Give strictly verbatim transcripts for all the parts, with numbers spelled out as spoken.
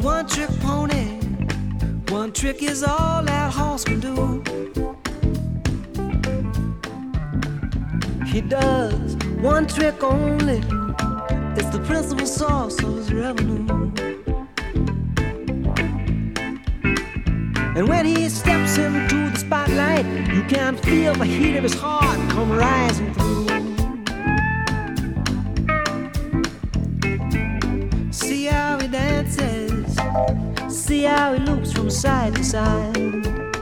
one-trick pony. One trick is all that horse can do. He does one trick only. It's the principal source of his revenue. And when he steps into the spotlight, you can feel the heat of his heart come rising through. See how he dances, see how he loops from side to side.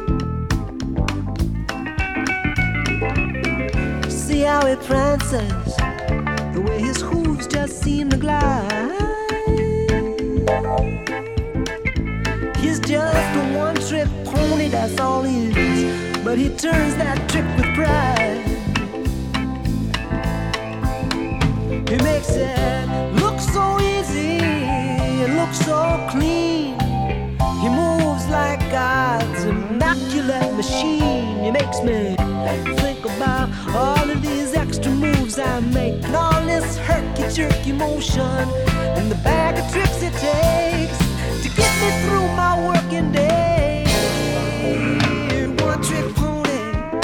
See how he prances, the way his hooves just seem to glide. He's just a one-trick pony, that's all he is. But he turns that trick with pride. He makes it look so easy, it looks so clean. He moves like God's immaculate machine. He makes me think about all of these extra moves I make, and all this herky-jerky motion, and the bag of tricks it takes to get me through my working day. One trick pony.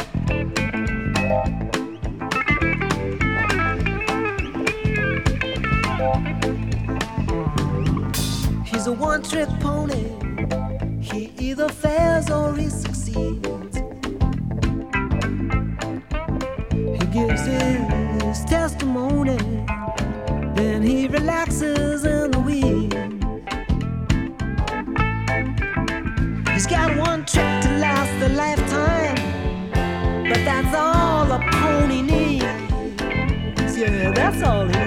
He's a one trick pony. He either fails or he succeeds. He gives his testimony, then he relaxes in the weeds. He's got one trick to last a lifetime, but that's all a pony needs. Yeah, that's all he